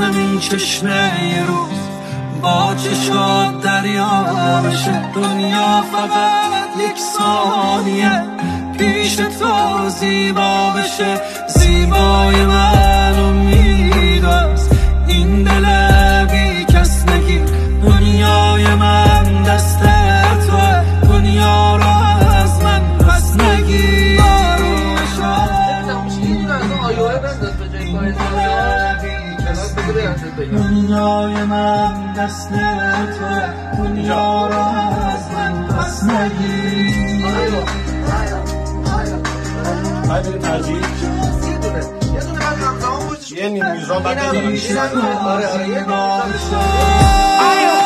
همین چشمه یه روز با چشات دریا بشه. دنیا فقط یک ثانیه پیش تو زیبا بشه. زیبای من امیداست، این دل بی کس نگیر. دنیای من دست توه، دنیا را از من پس نگیر. دنیای من دست توه، دنیا را از من پس نگیر. باید بریم ترجیح یه نیم میزان باید آره